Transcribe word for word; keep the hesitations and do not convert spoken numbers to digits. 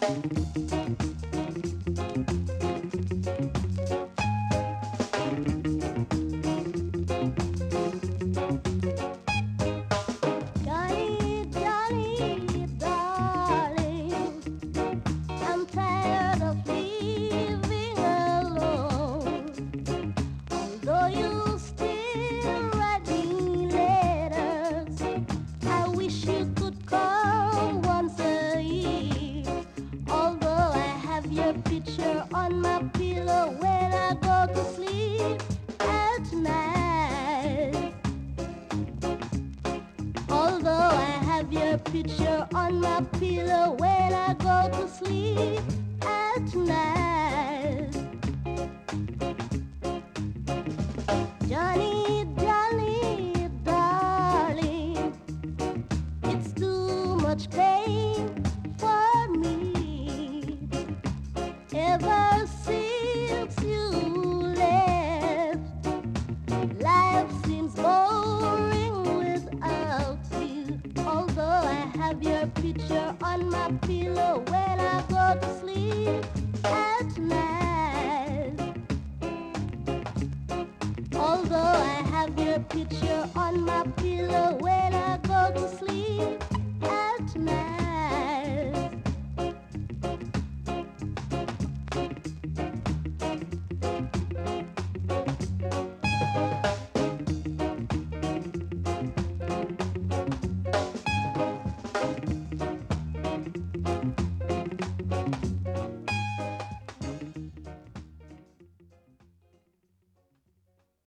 Picture on my pillow when I go to sleep at night. Although I have your picture on my pillow when I go to sleep at night. Johnny, Johnny, darling, it's too much pain for me. Ever since you left, life seems boring without you. Although I have your picture on my pillow when I go to sleep at night. Although I have your picture